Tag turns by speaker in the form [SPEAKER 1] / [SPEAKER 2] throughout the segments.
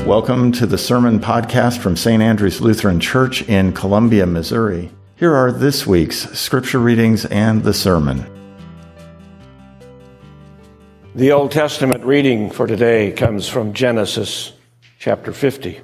[SPEAKER 1] Welcome to the Sermon Podcast from St. Andrew's Lutheran Church in Columbia, Missouri. Here are this week's scripture readings and the sermon.
[SPEAKER 2] The Old Testament reading for today comes from Genesis chapter 50.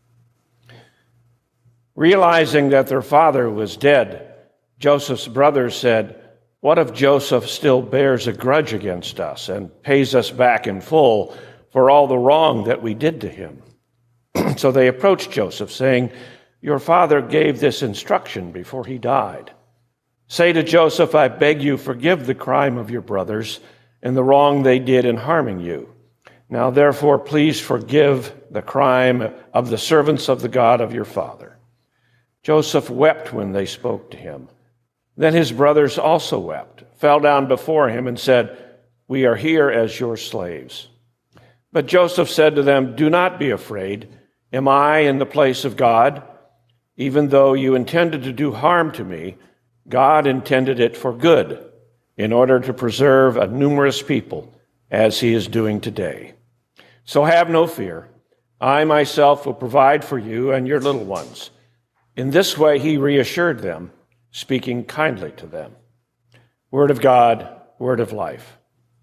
[SPEAKER 2] Realizing that their father was dead, Joseph's brothers said, "What if Joseph still bears a grudge against us and pays us back in full for all the wrong that we did to him?" So they approached Joseph, saying, "Your father gave this instruction before he died. Say to Joseph, I beg you, forgive the crime of your brothers and the wrong they did in harming you. Now therefore, please forgive the crime of the servants of the God of your father." Joseph wept when they spoke to him. Then his brothers also wept, fell down before him, and said, "We are here as your slaves." But Joseph said to them, "Do not be afraid. Am I in the place of God? Even though you intended to do harm to me, God intended it for good, in order to preserve a numerous people, as he is doing today. So have no fear. I myself will provide for you and your little ones." In this way he reassured them, speaking kindly to them. Word of God, word of life.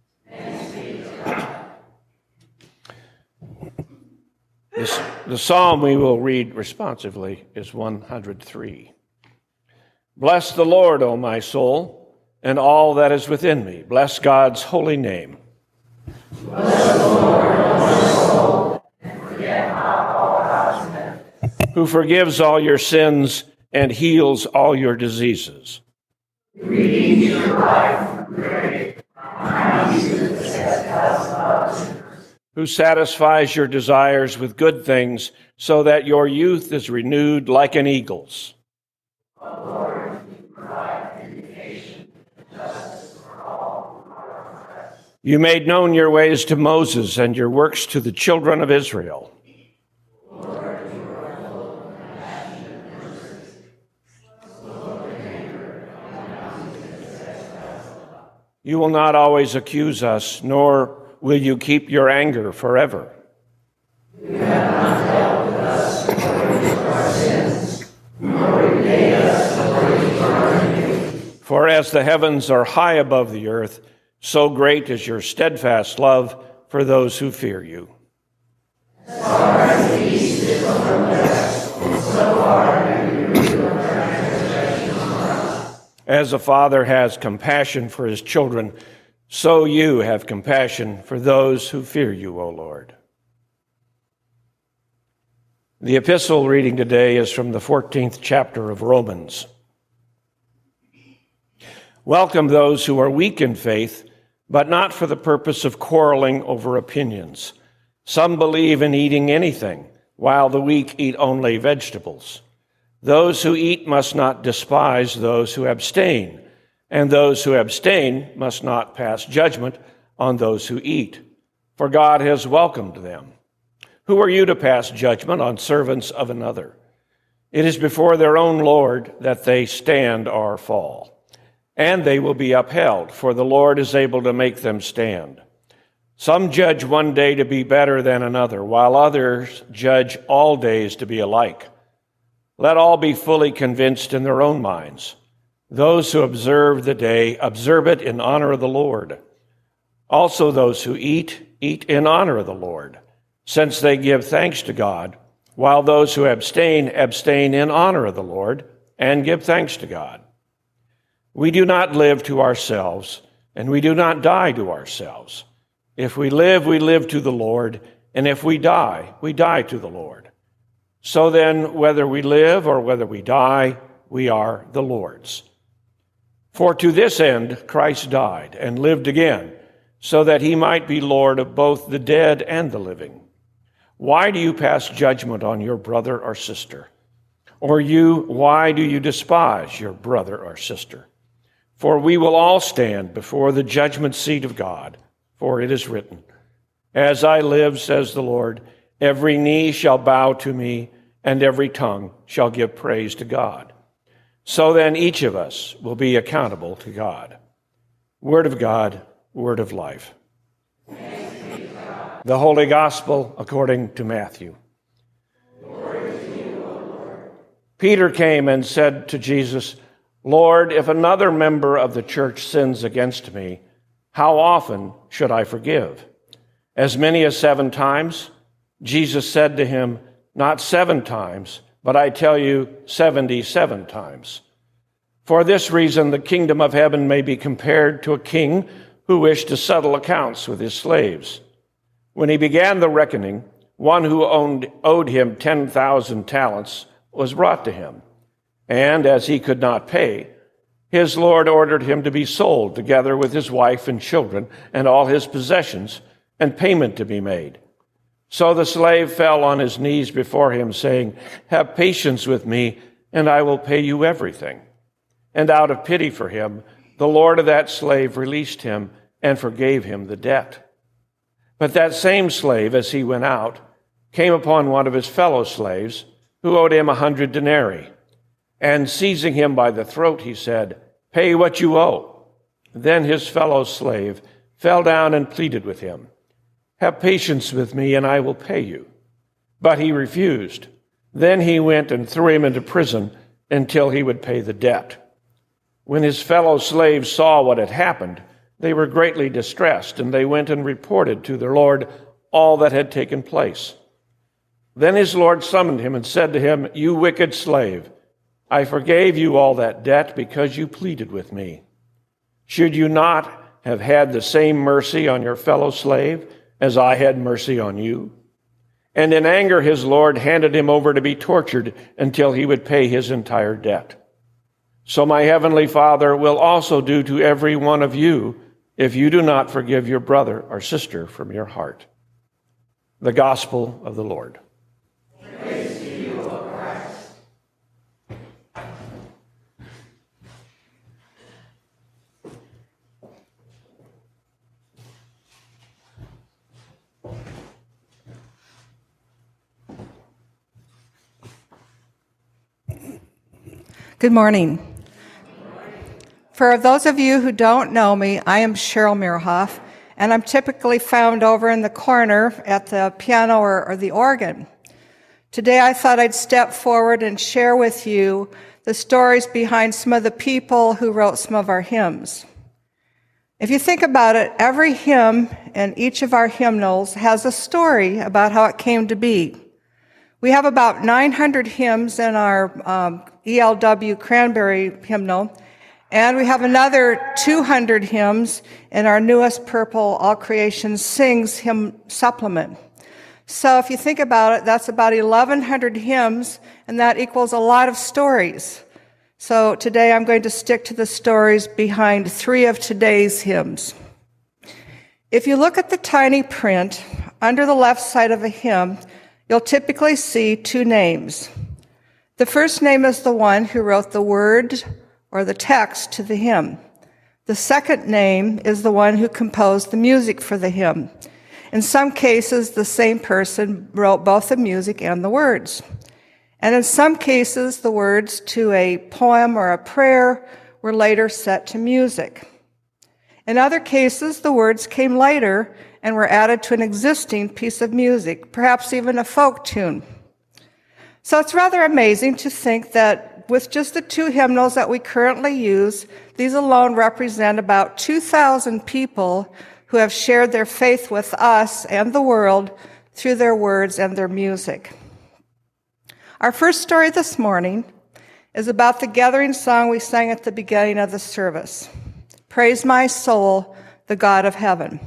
[SPEAKER 2] The psalm we will read responsively is 103. Bless the Lord, O my soul, and all that is within me. Bless God's holy name.
[SPEAKER 3] Bless the Lord, O my soul, and forget not all God's benefits.
[SPEAKER 2] Who forgives all your sins and heals all your diseases.
[SPEAKER 3] Redeems your life from the grave, reminds you of the steadfast love.
[SPEAKER 2] Who satisfies your desires with good things, so that your youth is renewed like an eagle's.
[SPEAKER 3] O Lord, you provide vindication and justice for all who are oppressed.
[SPEAKER 2] You made known your ways to Moses and your works to the children of Israel.
[SPEAKER 3] Lord, you are full of compassion and mercy, slow to anger, and abounding in steadfast love.
[SPEAKER 2] You will not always accuse us, nor will you keep your anger forever.
[SPEAKER 3] You have not dealt with us according to our sins, nor repaid us according to our iniquities.
[SPEAKER 2] For as the heavens are high above the earth, so great is your steadfast love for those who fear you.
[SPEAKER 3] As far as the east is from the west, so far have you removed our transgressions from us.
[SPEAKER 2] As a father has compassion for his children, so you have compassion for those who fear you, O Lord. The epistle reading today is from the 14th chapter of Romans. Welcome those who are weak in faith, but not for the purpose of quarreling over opinions. Some believe in eating anything, while the weak eat only vegetables. Those who eat must not despise those who abstain, and those who abstain must not pass judgment on those who eat, for God has welcomed them. Who are you to pass judgment on servants of another? It is before their own Lord that they stand or fall, and they will be upheld, for the Lord is able to make them stand. Some judge one day to be better than another, while others judge all days to be alike. Let all be fully convinced in their own minds. Those who observe the day, observe it in honor of the Lord. Also those who eat, eat in honor of the Lord, since they give thanks to God, while those who abstain, abstain in honor of the Lord, and give thanks to God. We do not live to ourselves, and we do not die to ourselves. If we live to the Lord, and if we die to the Lord. So then, whether we live or whether we die, we are the Lord's. For to this end Christ died and lived again, so that he might be Lord of both the dead and the living. Why do you pass judgment on your brother or sister? Or why do you despise your brother or sister? For we will all stand before the judgment seat of God, for it is written, "As I live, says the Lord, every knee shall bow to me, and every tongue shall give praise to God." So then each of us will be accountable to God. Word of God, word of life. The Holy Gospel according to Matthew. Peter came and said to Jesus, "Lord, if another member of the church sins against me, how often should I forgive? As many as 7 times?" Jesus said to him, "Not 7 times, but I tell you 77 times. For this reason, the kingdom of heaven may be compared to a king who wished to settle accounts with his slaves. When he began the reckoning, one who owed him 10,000 talents was brought to him. And as he could not pay, his Lord ordered him to be sold together with his wife and children and all his possessions, and payment to be made. So the slave fell on his knees before him, saying, 'Have patience with me, and I will pay you everything.' And out of pity for him, the Lord of that slave released him and forgave him the debt. But that same slave, as he went out, came upon one of his fellow slaves, who owed him 100 denarii. And seizing him by the throat, he said, 'Pay what you owe.' Then his fellow slave fell down and pleaded with him, 'Have patience with me, and I will pay you.' But he refused. Then he went and threw him into prison until he would pay the debt. When his fellow slaves saw what had happened, they were greatly distressed, and they went and reported to their Lord all that had taken place. Then his Lord summoned him and said to him, 'You wicked slave, I forgave you all that debt because you pleaded with me. Should you not have had the same mercy on your fellow slave as I had mercy on you?' And in anger his Lord handed him over to be tortured until he would pay his entire debt. So my heavenly Father will also do to every one of you if you do not forgive your brother or sister from your heart." The Gospel of the Lord.
[SPEAKER 3] Praise to you, O Christ.
[SPEAKER 4] Good morning. For those of you who don't know me, I am Cheryl Mirhoff, and I'm typically found over in the corner at the piano or the organ. Today I thought I'd step forward and share with you the stories behind some of the people who wrote some of our hymns. If you think about it, every hymn and each of our hymnals has a story about how it came to be. We have about 900 hymns in our ELW Cranberry hymnal, and we have another 200 hymns in our newest Purple All Creation Sings hymn supplement. So if you think about it, that's about 1,100 hymns, and that equals a lot of stories. So today I'm going to stick to the stories behind 3 of today's hymns. If you look at the tiny print, under the left side of a hymn, you'll typically see 2 names. The first name is the one who wrote the word or the text to the hymn. The second name is the one who composed the music for the hymn. In some cases, the same person wrote both the music and the words. And in some cases, the words to a poem or a prayer were later set to music. In other cases, the words came later and were added to an existing piece of music, perhaps even a folk tune. So it's rather amazing to think that with just the 2 hymnals that we currently use, these alone represent about 2,000 people who have shared their faith with us and the world through their words and their music. Our first story this morning is about the gathering song we sang at the beginning of the service. Praise my soul, the God of heaven.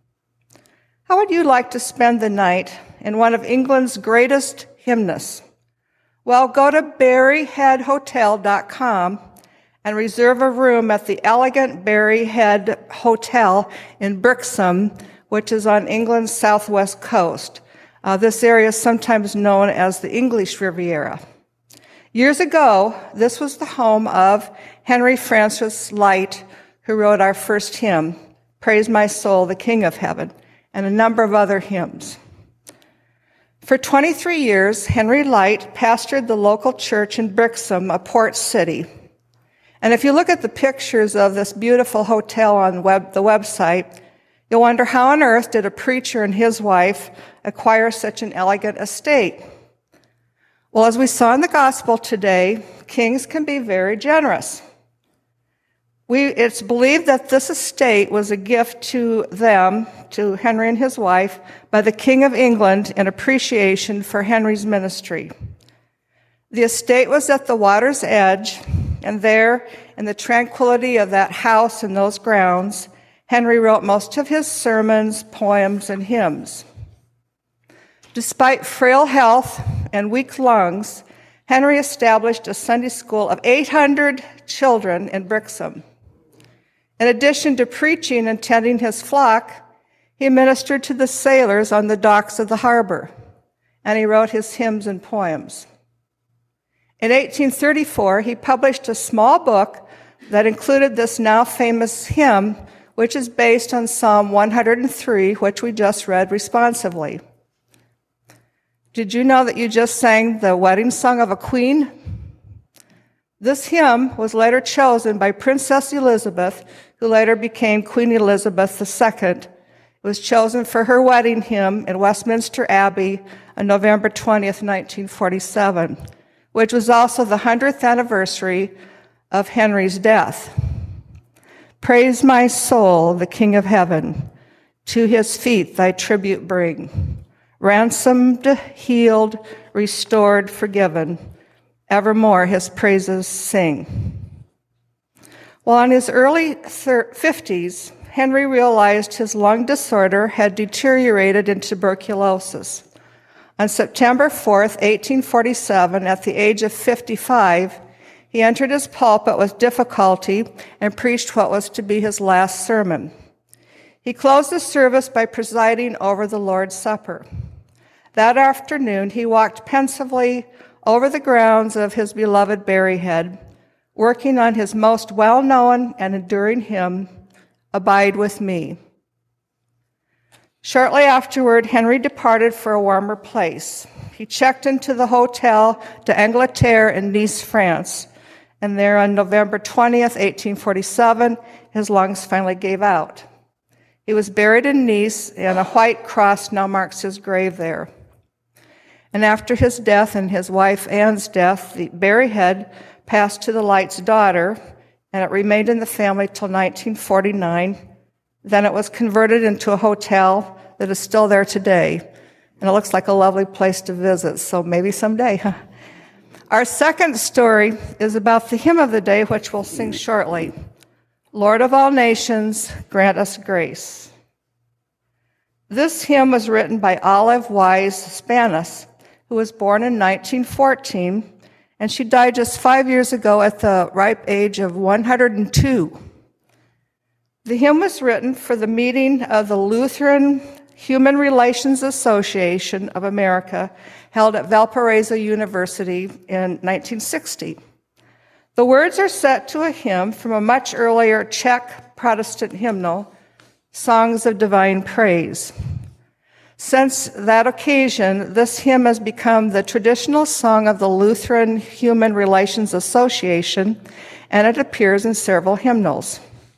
[SPEAKER 4] How would you like to spend the night in one of England's greatest hymnists? Well, go to berryheadhotel.com and reserve a room at the elegant Berry Head Hotel in Brixham, which is on England's southwest coast. This area is sometimes known as the English Riviera. Years ago, this was the home of Henry Francis Lyte, who wrote our first hymn, Praise My Soul, the King of Heaven, and a number of other hymns. For 23 years, Henry Lyte pastored the local church in Brixham, a port city. And if you look at the pictures of this beautiful hotel on the website, you'll wonder how on earth did a preacher and his wife acquire such an elegant estate? Well, as we saw in the gospel today, kings can be very generous. It's believed that this estate was a gift to them, to Henry and his wife, by the King of England in appreciation for Henry's ministry. The estate was at the water's edge, and there, in the tranquility of that house and those grounds, Henry wrote most of his sermons, poems, and hymns. Despite frail health and weak lungs, Henry established a Sunday school of 800 children in Brixham. In addition to preaching and tending his flock, he ministered to the sailors on the docks of the harbor, and he wrote his hymns and poems. In 1834, he published a small book that included this now famous hymn, which is based on Psalm 103, which we just read responsively. Did you know that you just sang the wedding song of a queen? This hymn was later chosen by Princess Elizabeth, who later became Queen Elizabeth II. It was chosen for her wedding hymn in Westminster Abbey on November 20th, 1947, which was also the 100th anniversary of Henry's death. Praise my soul, the King of heaven. To his feet thy tribute bring. Ransomed, healed, restored, forgiven. Evermore his praises sing. Well, in his early 50s, Henry realized his lung disorder had deteriorated into tuberculosis. On September 4th, 1847, at the age of 55, he entered his pulpit with difficulty and preached what was to be his last sermon. He closed the service by presiding over the Lord's Supper. That afternoon, he walked pensively over the grounds of his beloved Berryhead, working on his most well-known and enduring hymn, Abide with Me. Shortly afterward, Henry departed for a warmer place. He checked into the Hotel d'Angleterre in Nice, France, and there on November 20th, 1847, his lungs finally gave out. He was buried in Nice, and a white cross now marks his grave there. And after his death and his wife Anne's death, the Berryhead passed to the Light's daughter, and it remained in the family till 1949. Then it was converted into a hotel that is still there today, and it looks like a lovely place to visit, so maybe someday. Our second story is about the hymn of the day, which we'll sing shortly. Lord of all nations, grant us grace. This hymn was written by Olive Wise Spanis, who was born in 1914, and she died just 5 years ago at the ripe age of 102. The hymn was written for the meeting of the Lutheran Human Relations Association of America, held at Valparaiso University in 1960. The words are set to a hymn from a much earlier Czech Protestant hymnal, Songs of Divine Praise. Since that occasion, this hymn has become the traditional song of the Lutheran Human Relations Association, and it appears in several hymnals.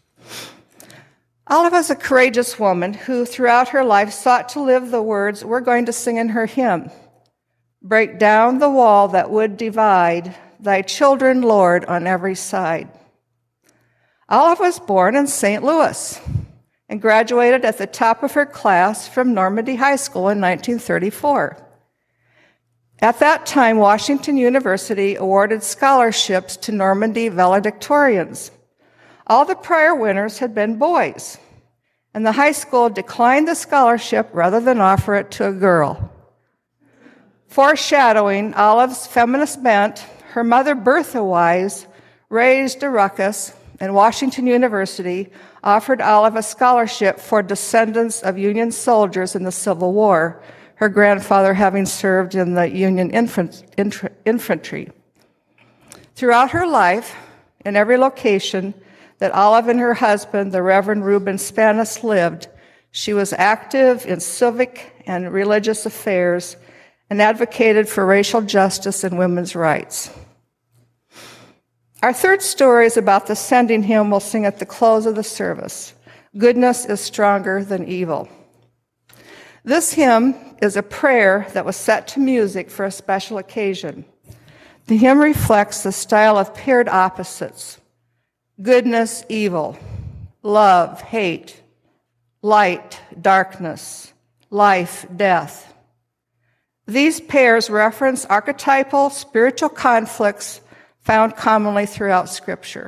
[SPEAKER 4] Olive is a courageous woman who, throughout her life, sought to live the words we're going to sing in her hymn. Break down the wall that would divide thy children, Lord, on every side. Olive was born in St. Louis and graduated at the top of her class from Normandy High School in 1934. At that time, Washington University awarded scholarships to Normandy valedictorians. All the prior winners had been boys, and the high school declined the scholarship rather than offer it to a girl. Foreshadowing Olive's feminist bent, her mother, Bertha Wise, raised a ruckus, and Washington University offered Olive a scholarship for descendants of Union soldiers in the Civil War, her grandfather having served in the Union infantry. Throughout her life, in every location that Olive and her husband, the Reverend Reuben Spanis, lived, she was active in civic and religious affairs and advocated for racial justice and women's rights. Our third story is about the sending hymn we'll sing at the close of the service, Goodness is Stronger Than Evil. This hymn, is a prayer that was set to music for a special occasion. The hymn reflects the style of paired opposites: goodness, evil; love, hate; light, darkness; life, death. These pairs reference archetypal spiritual conflicts found commonly throughout Scripture.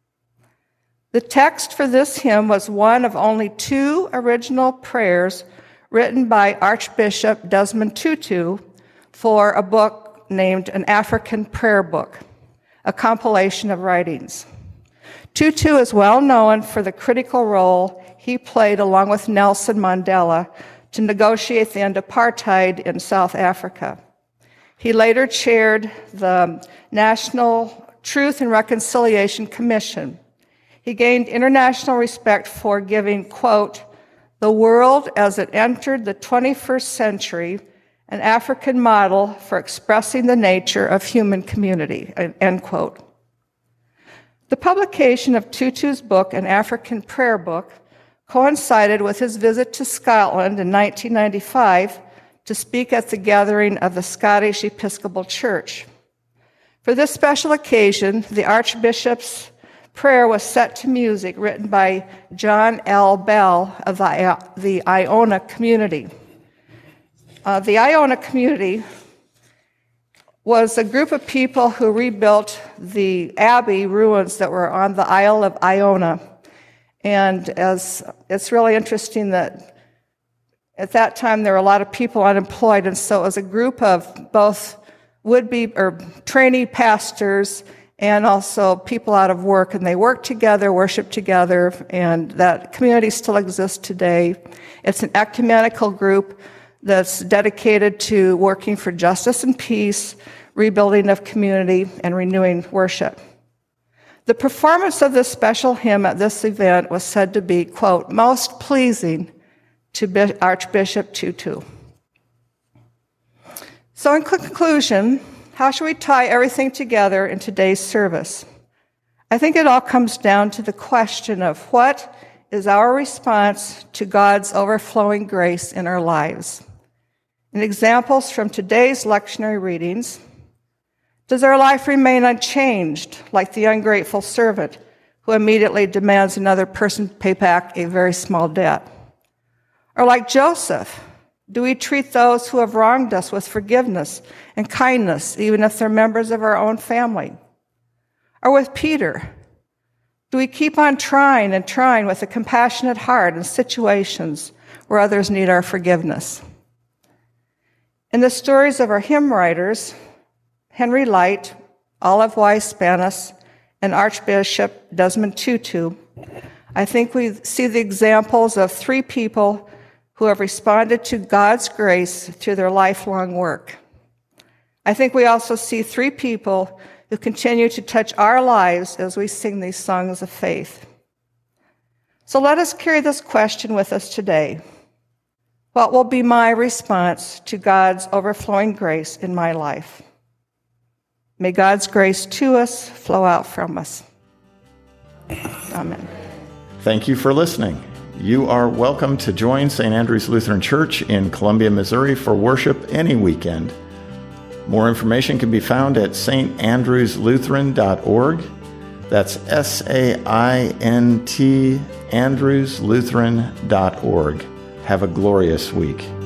[SPEAKER 4] The text for this hymn was one of only 2 original prayers written by Archbishop Desmond Tutu for a book named An African Prayer Book, a compilation of writings. Tutu is well known for the critical role he played along with Nelson Mandela to negotiate the end of apartheid in South Africa. He later chaired the National Truth and Reconciliation Commission. He gained international respect for giving, quote, the world as it entered the 21st century, an African model for expressing the nature of human community, end quote. The publication of Tutu's book, An African Prayer Book, coincided with his visit to Scotland in 1995 to speak at the gathering of the Scottish Episcopal Church. For this special occasion, the Archbishop's prayer was set to music written by John L. Bell of the Iona community. The Iona community was a group of people who rebuilt the abbey ruins that were on the Isle of Iona. And as it's really interesting that at that time there were a lot of people unemployed, and so it was a group of both would-be or trainee pastors and also people out of work, and they worked together, worshiped together, and that community still exists today. It's an ecumenical group that's dedicated to working for justice and peace, rebuilding of community, and renewing worship. The performance of this special hymn at this event was said to be, quote, most pleasing to Archbishop Tutu. So in conclusion, how should we tie everything together in today's service? I think it all comes down to the question of what is our response to God's overflowing grace in our lives. In examples from today's lectionary readings, does our life remain unchanged, like the ungrateful servant who immediately demands another person pay back a very small debt? Or like Joseph, do we treat those who have wronged us with forgiveness and kindness, even if they're members of our own family? Or with Peter, do we keep on trying and trying with a compassionate heart in situations where others need our forgiveness? In the stories of our hymn writers, Henry Light, Olive Wise Spanis, and Archbishop Desmond Tutu, I think we see the examples of 3 people who have responded to God's grace through their lifelong work. I think we also see 3 people who continue to touch our lives as we sing these songs of faith. So let us carry this question with us today. What will be my response to God's overflowing grace in my life? May God's grace to us flow out from us. Amen.
[SPEAKER 1] Thank you for listening. You are welcome to join St. Andrew's Lutheran Church in Columbia, Missouri for worship any weekend. More information can be found at standrewslutheran.org. That's SAINT andrewslutheran.org. Have a glorious week.